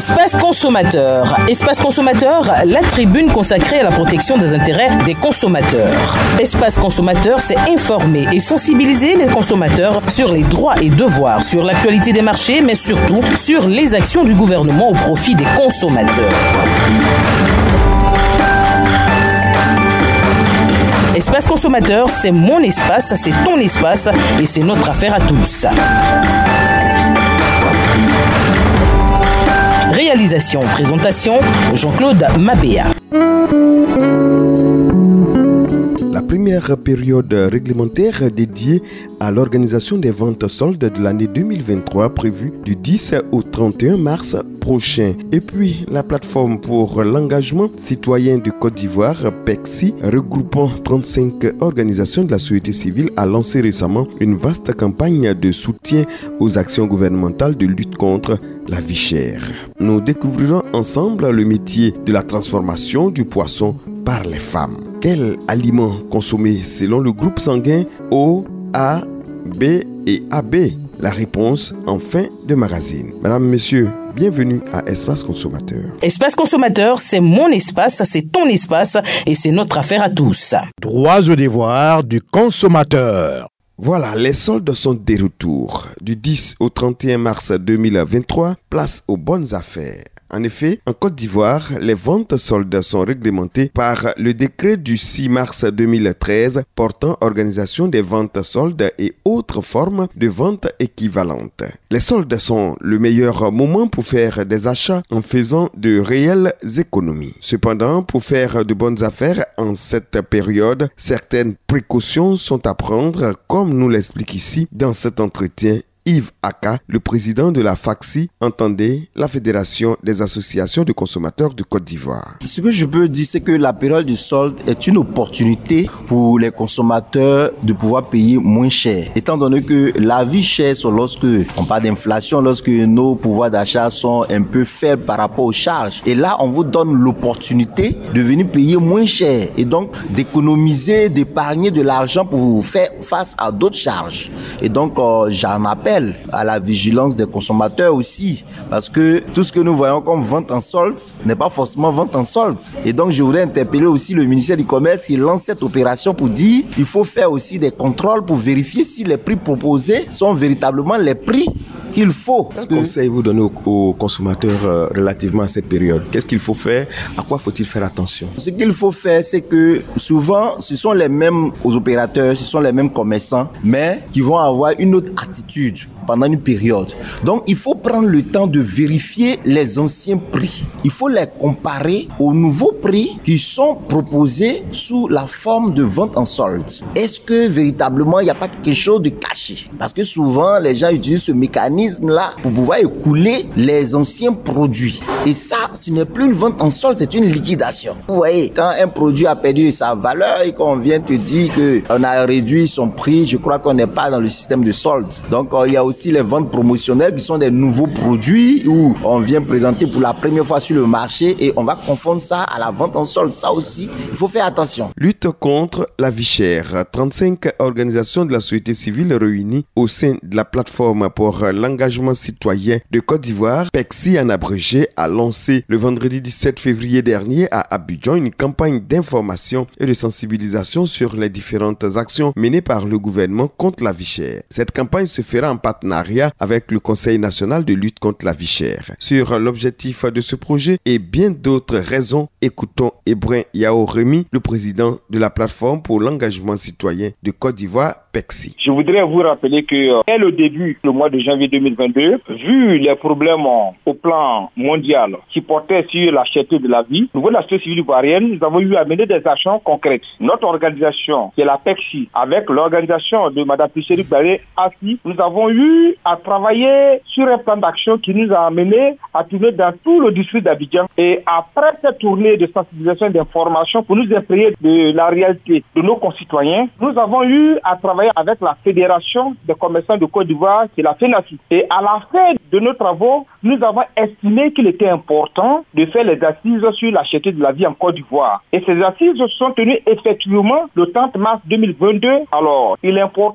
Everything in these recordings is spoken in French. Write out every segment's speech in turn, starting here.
Espace consommateur. Espace consommateur, la tribune consacrée à la protection des intérêts des consommateurs. Espace consommateur, c'est informer et sensibiliser les consommateurs sur les droits et devoirs, sur l'actualité des marchés, mais surtout sur les actions du gouvernement au profit des consommateurs. Espace consommateur, c'est mon espace, c'est ton espace et c'est notre affaire à tous. Réalisation, présentation, Jean-Claude Mabéa. La première période réglementaire dédiée à l'organisation des ventes soldes de l'année 2023 prévue du 10 au 31 mars prochain. Et puis, la plateforme pour l'engagement citoyen de Côte d'Ivoire, PECSI, regroupant 35 organisations de la société civile, a lancé récemment une vaste campagne de soutien aux actions gouvernementales de lutte contre la vie chère. Nous découvrirons ensemble le métier de la transformation du poisson par les femmes. Quels aliments consommer selon le groupe sanguin O, A, B et AB? La réponse en fin de magazine. Madame, Monsieur, bienvenue à Espace Consommateur. Espace Consommateur, c'est mon espace, c'est ton espace et c'est notre affaire à tous. Droits et devoirs du consommateur. Voilà, les soldes sont de retour. Du 10 au 31 mars 2023, place aux bonnes affaires. En effet, en Côte d'Ivoire, les ventes soldes sont réglementées par le décret du 6 mars 2013 portant organisation des ventes soldes et autres formes de ventes équivalentes. Les soldes sont le meilleur moment pour faire des achats en faisant de réelles économies. Cependant, pour faire de bonnes affaires en cette période, certaines précautions sont à prendre, comme nous l'explique ici dans cet entretien Yves Aka, le président de la FACSI, entendait la Fédération des associations de consommateurs de Côte d'Ivoire. Ce que je peux dire, c'est que la période du solde est une opportunité pour les consommateurs de pouvoir payer moins cher. Étant donné que la vie chère, lorsque on parle d'inflation, lorsque nos pouvoirs d'achat sont un peu faibles par rapport aux charges. Et là, on vous donne l'opportunité de venir payer moins cher et donc d'économiser, d'épargner de l'argent pour faire face à d'autres charges. Et donc, j'en appelle à la vigilance des consommateurs aussi, parce que tout ce que nous voyons comme vente en solde n'est pas forcément vente en solde. Et donc je voudrais interpeller aussi le ministère du Commerce qui lance cette opération pour dire qu'il faut faire aussi des contrôles pour vérifier si les prix proposés sont véritablement les prix qu'il faut. Quel conseil vous donnez aux consommateurs relativement à cette période? Qu'est-ce qu'il faut faire? À quoi faut-il faire attention? Ce qu'il faut faire, c'est que souvent, ce sont les mêmes opérateurs, ce sont les mêmes commerçants, mais qui vont avoir une autre attitude pendant une période. Donc, il faut prendre le temps de vérifier les anciens prix. Il faut les comparer aux nouveaux prix qui sont proposés sous la forme de vente en solde. Est-ce que véritablement, il n'y a pas quelque chose de caché? Parce que souvent, les gens utilisent ce mécanisme-là pour pouvoir écouler les anciens produits. Et ça, ce n'est plus une vente en solde, c'est une liquidation. Vous voyez, quand un produit a perdu sa valeur et qu'on vient te dire qu'on a réduit son prix, je crois qu'on n'est pas dans le système de solde. Donc, il y a aussi les ventes promotionnelles qui sont des nouveaux produits où on vient présenter pour la première fois sur le marché et on va confondre ça à la vente en solde. Ça aussi, il faut faire attention. Lutte contre la vie chère. 35 organisations de la société civile réunies au sein de la plateforme pour l'engagement citoyen de Côte d'Ivoire, PECSI en abrégé, a lancé le vendredi 17 février dernier à Abidjan une campagne d'information et de sensibilisation sur les différentes actions menées par le gouvernement contre la vie chère. Cette campagne se fera en partenariat avec le Conseil national de lutte contre la vie chère. Sur l'objectif de ce projet et bien d'autres raisons, écoutons Ebrin Yao Remy, le président de la plateforme pour l'engagement citoyen de Côte d'Ivoire, PECSI. Je voudrais vous rappeler que dès le début, le mois de janvier 2022, vu les problèmes au plan mondial qui portaient sur la cherté de la vie, au niveau de la société civile ivoirienne, nous avons eu à mener des actions concrètes. Notre organisation, qui est la PECSI, avec l'organisation de Mme Picheri Baré Assi, nous avons eu à travailler sur un plan d'action qui nous a amené à tourner dans tout le district d'Abidjan. Et après cette tournée de sensibilisation et d'information pour nous imprégner de la réalité de nos concitoyens, nous avons eu à travailler avec la Fédération des commerçants de Côte d'Ivoire, qui est la FENACI. Et à la fin de nos travaux, nous avons estimé qu'il était important de faire les assises sur la cherté de la vie en Côte d'Ivoire. Et ces assises sont tenues effectivement le 30 mars 2022. Alors, il est important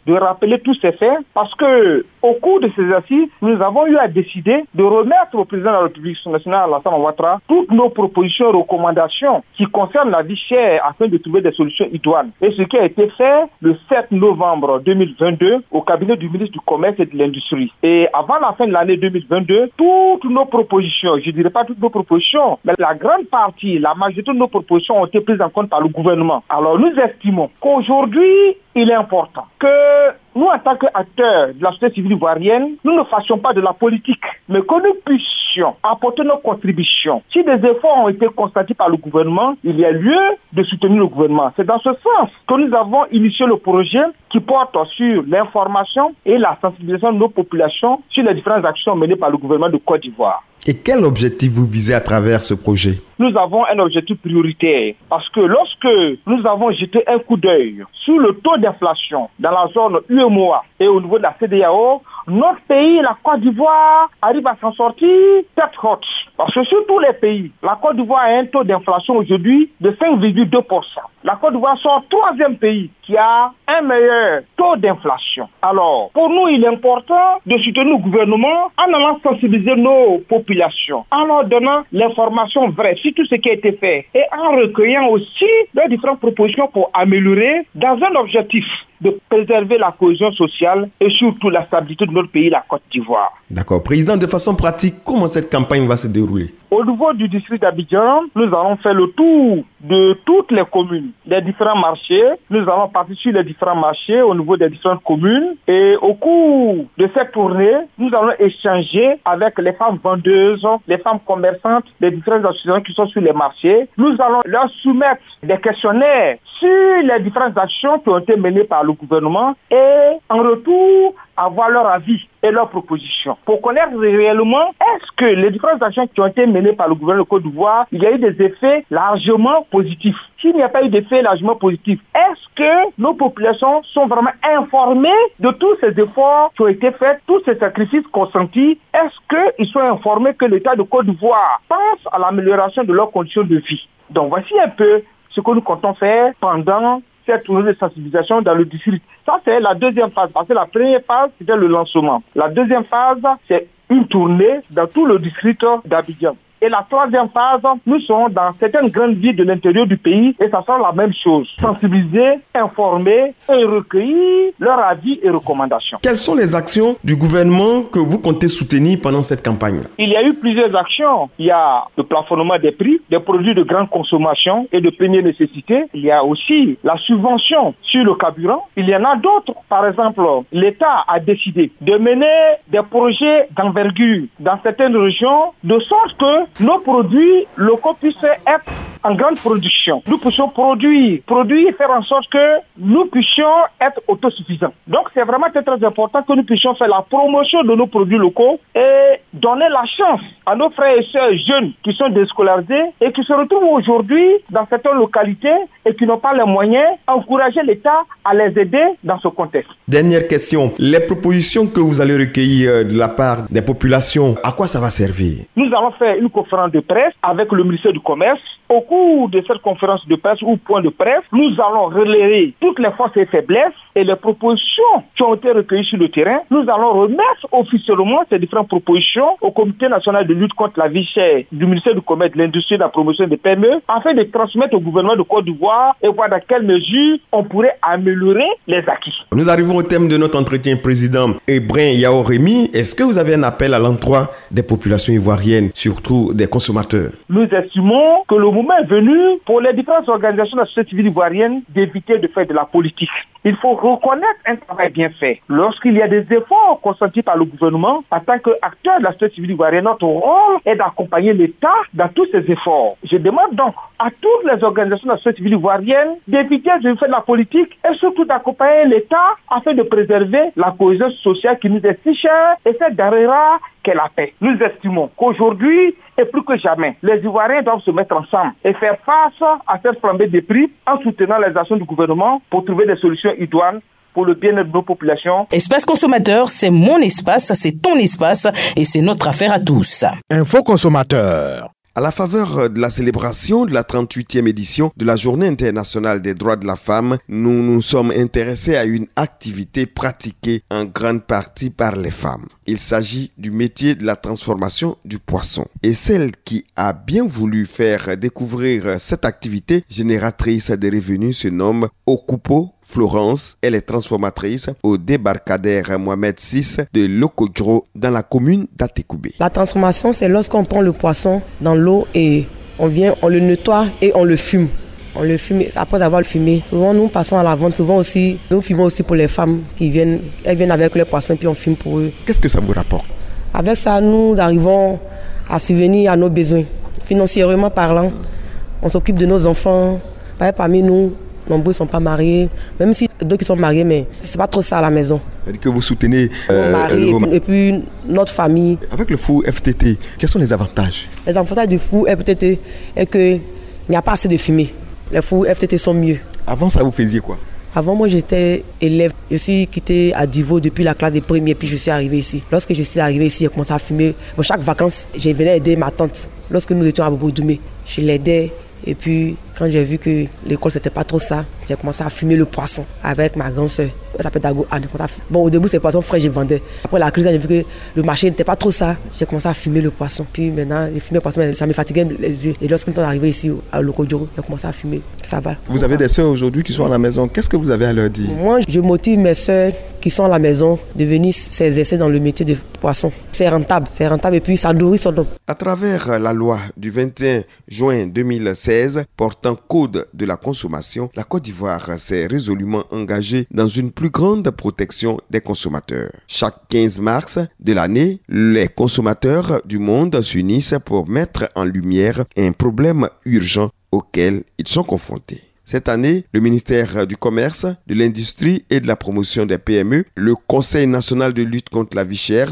de rappeler tous ces faits parce que au cours de ces assises, nous avons eu à décider de remettre au président de la République nationale, Alassane Ouattara, toutes nos propositions et recommandations qui concernent la vie chère afin de trouver des solutions idoines. Et ce qui a été fait le 7 novembre 2022 au cabinet du ministre du Commerce et de l'Industrie. Et avant la fin de l'année 2022, toutes nos propositions, je ne dirais pas toutes nos propositions, mais la grande partie, la majorité de nos propositions ont été prises en compte par le gouvernement. Alors nous estimons qu'aujourd'hui, il est important que nous, en tant qu'acteurs de la société civile ivoirienne, nous ne fassions pas de la politique, mais que nous puissions apporter nos contributions. Si des efforts ont été constatés par le gouvernement, il y a lieu de soutenir le gouvernement. C'est dans ce sens que nous avons initié le projet qui porte sur l'information et la sensibilisation de nos populations sur les différentes actions menées par le gouvernement de Côte d'Ivoire. Et quel objectif vous visez à travers ce projet? Nous avons un objectif prioritaire parce que lorsque nous avons jeté un coup d'œil sur le taux d'inflation dans la zone UEMOA et au niveau de la CEDEAO, notre pays, la Côte d'Ivoire, arrive à s'en sortir tête haute. Parce que sur tous les pays, la Côte d'Ivoire a un taux d'inflation aujourd'hui de 5,2%. La Côte d'Ivoire sort troisième pays qui a un meilleur taux d'inflation. Alors, pour nous, il est important de soutenir le gouvernement en allant sensibiliser nos populations, en leur donnant l'information vraie sur tout ce qui a été fait et en recueillant aussi les différentes propositions pour améliorer dans un objectif de préserver la cohésion sociale et surtout la stabilité de notre pays, la Côte d'Ivoire. D'accord. Président, de façon pratique, comment cette campagne va se dérouler? Au niveau du district d'Abidjan, nous allons faire le tour de toutes les communes, des différents marchés. Nous allons partir sur les différents marchés au niveau des différentes communes. Et au cours de cette tournée, nous allons échanger avec les femmes vendeuses, les femmes commerçantes, les différentes associations qui sont sur les marchés. Nous allons leur soumettre des questionnaires sur les différentes actions qui ont été menées par le gouvernement et en retour, avoir leur avis et leurs propositions. Pour connaître réellement, est-ce que les différentes actions qui ont été menées par le gouvernement de Côte d'Ivoire, il y a eu des effets largement positifs. S'il n'y a pas eu d'effets largement positifs, est-ce que nos populations sont vraiment informées de tous ces efforts qui ont été faits, tous ces sacrifices consentis? Est-ce qu'ils sont informés que l'État de Côte d'Ivoire pense à l'amélioration de leurs conditions de vie? Donc voici un peu ce que nous comptons faire pendant cette tournée de sensibilisation dans le district. Ça, c'est la deuxième phase, parce que la première phase, c'était le lancement. La deuxième phase, c'est une tournée dans tout le district d'Abidjan. Et la troisième phase, nous serons dans certaines grandes villes de l'intérieur du pays et ça sera la même chose. Sensibiliser, informer et recueillir leurs avis et recommandations. Quelles sont les actions du gouvernement que vous comptez soutenir pendant cette campagne? Il y a eu plusieurs actions. Il y a le plafonnement des prix, des produits de grande consommation et de première nécessité. Il y a aussi la subvention sur le carburant. Il y en a d'autres. Par exemple, l'État a décidé de mener des projets d'envergure dans certaines régions de sorte que nos produits locaux puissent être en grande production. Nous puissions produire et faire en sorte que nous puissions être autosuffisants. Donc c'est vraiment très important que nous puissions faire la promotion de nos produits locaux et donner la chance à nos frères et sœurs jeunes qui sont déscolarisés et qui se retrouvent aujourd'hui dans certaines localités et qui n'ont pas les moyens, encourager l'État à les aider dans ce contexte. Dernière question, les propositions que vous allez recueillir de la part des populations, à quoi ça va servir? Nous allons faire une conférence de presse avec le ministère du Commerce. Au cours de cette conférence de presse ou point de presse, nous allons relayer toutes les forces et faiblesses et les propositions qui ont été recueillies sur le terrain. Nous allons remettre officiellement ces différentes propositions au Comité national de lutte contre la vie chère du ministère du Commerce, de l'Industrie et de la promotion des PME afin de transmettre au gouvernement de Côte d'Ivoire et voir dans quelle mesure on pourrait améliorer les acquis. Nous arrivons au thème de notre entretien, Président Ebrin Yao Rémy. Est-ce que vous avez un appel à l'endroit des populations ivoiriennes, surtout des consommateurs? Nous estimons que le moment est venu pour les différentes organisations de la société civile ivoirienne d'éviter de faire de la politique. Il faut reconnaître un travail bien fait. Lorsqu'il y a des efforts consentis par le gouvernement, en tant qu'acteur de la société civile ivoirienne, notre rôle est d'accompagner l'État dans tous ces efforts. Je demande donc à toutes les organisations de la société civile ivoirienne d'éviter de faire de la politique et surtout d'accompagner l'État afin de préserver la cohésion sociale qui nous est si chère et cette denrée rare qu'est la paix. Nous estimons qu'aujourd'hui, et plus que jamais, les Ivoiriens doivent se mettre ensemble et faire face à cette flambée des prix en soutenant les actions du gouvernement pour trouver des solutions idoines pour le bien-être de nos populations. Espace consommateur, c'est mon espace, c'est ton espace et c'est notre affaire à tous. Info consommateur. À la faveur de la célébration de la 38e édition de la Journée internationale des droits de la femme, nous nous sommes intéressés à une activité pratiquée en grande partie par les femmes. Il s'agit du métier de la transformation du poisson. Et celle qui a bien voulu faire découvrir cette activité génératrice de revenus se nomme Okupo Florence. Elle est transformatrice au débarcadère Mohamed VI de Lokodjo dans la commune d'Atekoubé. La transformation, c'est lorsqu'on prend le poisson dans l'eau et on le nettoie et on le fume. On le fume après avoir le fumé. Souvent, nous passons à la vente. Souvent aussi, nous fumons aussi pour les femmes qui viennent. Elles viennent avec leurs poissons puis on fume pour eux. Qu'est-ce que ça vous rapporte? Avec ça, nous arrivons à subvenir à nos besoins. Financièrement parlant, on s'occupe de nos enfants. Parmi nous, nombreux ne sont pas mariés. Même si d'autres qui sont mariés, mais c'est pas trop ça à la maison. C'est-à-dire que vous soutenez nos maris et puis notre famille. Avec le four FTT, quels sont les avantages? Les avantages du four FTT est qu'il n'y a pas assez de fumée. Les fours FTT sont mieux. Avant ça, vous faisiez quoi? Avant, moi, j'étais élève. Je suis quitté à Divo depuis la classe des premiers, puis je suis arrivé ici. Lorsque je suis arrivé ici, j'ai commencé à fumer. Bon, chaque vacances, je venais aider ma tante. Lorsque nous étions à Bobo-Doumé, je l'aidais. Et puis, quand j'ai vu que l'école, c'était pas trop ça, j'ai commencé à fumer le poisson avec ma grande soeur. Elle s'appelle Dago Anne. Bon, au début, c'est le poisson frais que je vendais. Après la crise, j'ai vu que le marché n'était pas trop ça. J'ai commencé à fumer le poisson. Puis maintenant, j'ai fumé le poisson, ça me fatiguait les yeux. Et lorsque nous sommes arrivés ici à Lokodjo, j'ai commencé à fumer. Ça va. Vous avez des soeurs aujourd'hui qui sont à la maison. Qu'est-ce que vous avez à leur dire? Moi, je motive mes soeurs qui sont à la maison de venir s'exercer dans le métier de poisson. C'est rentable et puis ça nourrit son homme. À travers la loi du 21 juin 2016 portant code de la consommation, la Côte d'Ivoire s'est résolument engagée dans une plus grande protection des consommateurs. Chaque 15 mars de l'année, les consommateurs du monde s'unissent pour mettre en lumière un problème urgent auquel ils sont confrontés. Cette année, le ministère du Commerce, de l'Industrie et de la Promotion des PME, le Conseil national de lutte contre la vie chère,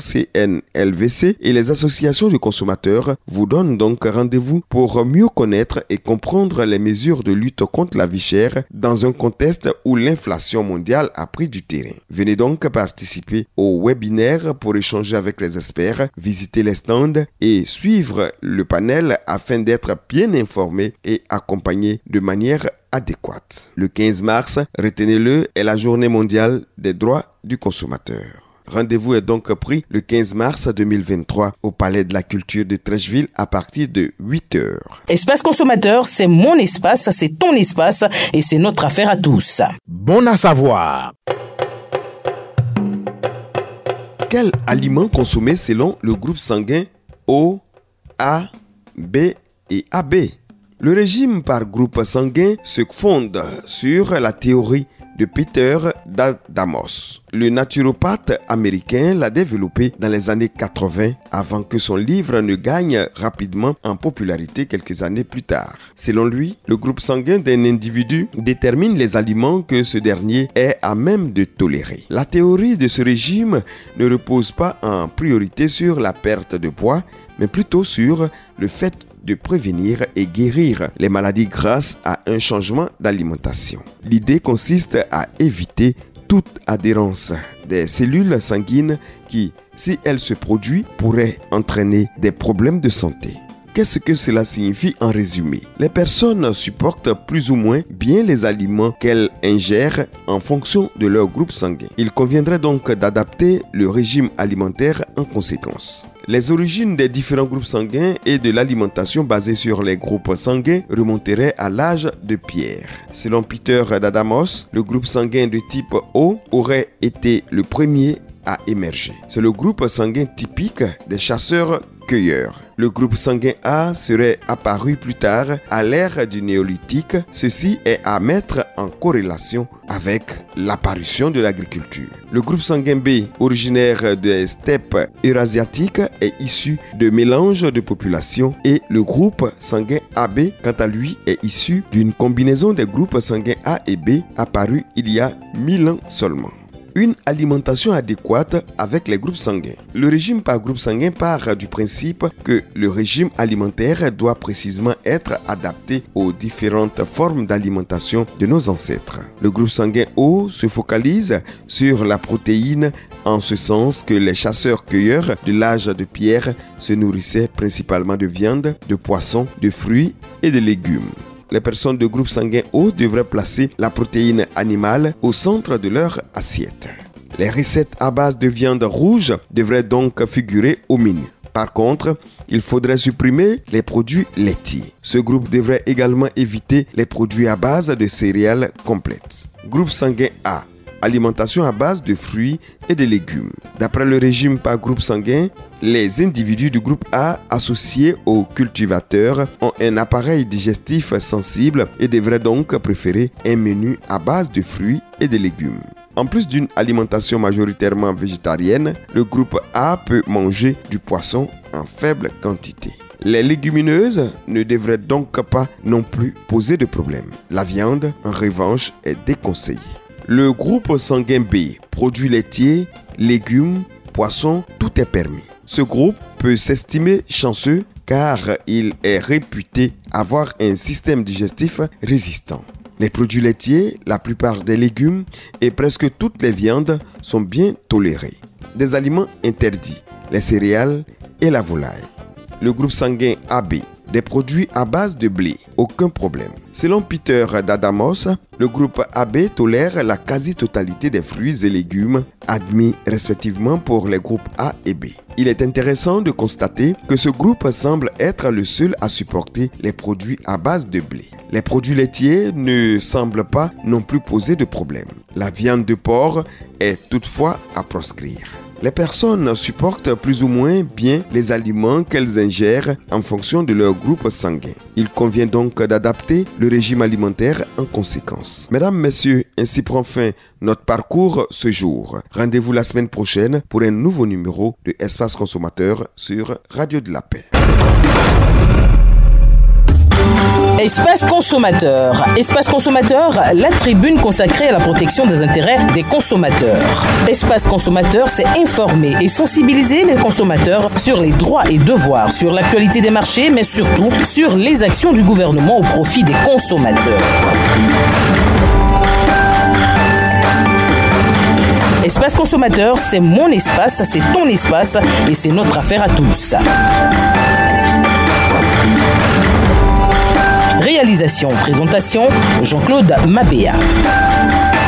CNLVC, et les associations de consommateurs vous donnent donc rendez-vous pour mieux connaître et comprendre les mesures de lutte contre la vie chère dans un contexte où l'inflation mondiale a pris du terrain. Venez donc participer au webinaire pour échanger avec les experts, visiter les stands et suivre le panel afin d'être bien informé et accompagné de manière adéquate. Le 15 mars, retenez-le, est la journée mondiale des droits du consommateur. Rendez-vous est donc pris le 15 mars 2023 au Palais de la Culture de Treichville à partir de 8h. Espace consommateur, c'est mon espace, c'est ton espace et c'est notre affaire à tous. Bon à savoir. Quels aliments consommer selon le groupe sanguin O, A, B et AB? Le régime par groupe sanguin se fonde sur la théorie de Peter d'Adamos. Le naturopathe américain l'a développé dans les années 80 avant que son livre ne gagne rapidement en popularité quelques années plus tard. Selon lui, le groupe sanguin d'un individu détermine les aliments que ce dernier est à même de tolérer. La théorie de ce régime ne repose pas en priorité sur la perte de poids, mais plutôt sur le fait de prévenir et guérir les maladies grâce à un changement d'alimentation. L'idée consiste à éviter toute adhérence des cellules sanguines qui, si elles se produisent, pourraient entraîner des problèmes de santé. Qu'est-ce que cela signifie en résumé? Les personnes supportent plus ou moins bien les aliments qu'elles ingèrent en fonction de leur groupe sanguin. Il conviendrait donc d'adapter le régime alimentaire en conséquence. Les origines des différents groupes sanguins et de l'alimentation basée sur les groupes sanguins remonteraient à l'âge de pierre. Selon Peter d'Adamos, le groupe sanguin de type O aurait été le premier à émerger. C'est le groupe sanguin typique des chasseurs-cueilleurs. Le groupe sanguin A serait apparu plus tard à l'ère du néolithique. Ceci est à mettre en corrélation avec l'apparition de l'agriculture. Le groupe sanguin B, originaire des steppes eurasiatiques, est issu de mélanges de populations et le groupe sanguin AB, quant à lui, est issu d'une combinaison des groupes sanguins A et B apparus il y a 1000 ans seulement. Une alimentation adéquate avec les groupes sanguins. Le régime par groupe sanguin part du principe que le régime alimentaire doit précisément être adapté aux différentes formes d'alimentation de nos ancêtres. Le groupe sanguin O se focalise sur la protéine en ce sens que les chasseurs-cueilleurs de l'âge de pierre se nourrissaient principalement de viande, de poissons, de fruits et de légumes. Les personnes de groupe sanguin O devraient placer la protéine animale au centre de leur assiette. Les recettes à base de viande rouge devraient donc figurer au menu. Par contre, il faudrait supprimer les produits laitiers. Ce groupe devrait également éviter les produits à base de céréales complètes. Groupe sanguin A. Alimentation à base de fruits et de légumes. D'après le régime par groupe sanguin, les individus du groupe A associés aux cultivateurs ont un appareil digestif sensible et devraient donc préférer un menu à base de fruits et de légumes. En plus d'une alimentation majoritairement végétarienne, le groupe A peut manger du poisson en faible quantité. Les légumineuses ne devraient donc pas non plus poser de problème. La viande, en revanche, est déconseillée. Le groupe sanguin B, produits laitiers, légumes, poissons, tout est permis. Ce groupe peut s'estimer chanceux car il est réputé avoir un système digestif résistant. Les produits laitiers, la plupart des légumes et presque toutes les viandes sont bien tolérés. Des aliments interdits, les céréales et la volaille. Le groupe sanguin AB, des produits à base de blé, aucun problème. Selon Peter D'Adamos, le groupe AB tolère la quasi-totalité des fruits et légumes admis respectivement pour les groupes A et B. Il est intéressant de constater que ce groupe semble être le seul à supporter les produits à base de blé. Les produits laitiers ne semblent pas non plus poser de problème. La viande de porc est toutefois à proscrire. Les personnes supportent plus ou moins bien les aliments qu'elles ingèrent en fonction de leur groupe sanguin. Il convient donc d'adapter le régime alimentaire en conséquence. Mesdames, Messieurs, ainsi prend fin notre parcours ce jour. Rendez-vous la semaine prochaine pour un nouveau numéro de Espace Consommateur sur Radio de la Paix. Espace consommateur. Espace consommateur, la tribune consacrée à la protection des intérêts des consommateurs. Espace consommateur, c'est informer et sensibiliser les consommateurs sur les droits et devoirs, sur l'actualité des marchés, mais surtout sur les actions du gouvernement au profit des consommateurs. Espace consommateur, c'est mon espace, c'est ton espace et c'est notre affaire à tous. Réalisation, présentation, Jean-Claude Mabéa.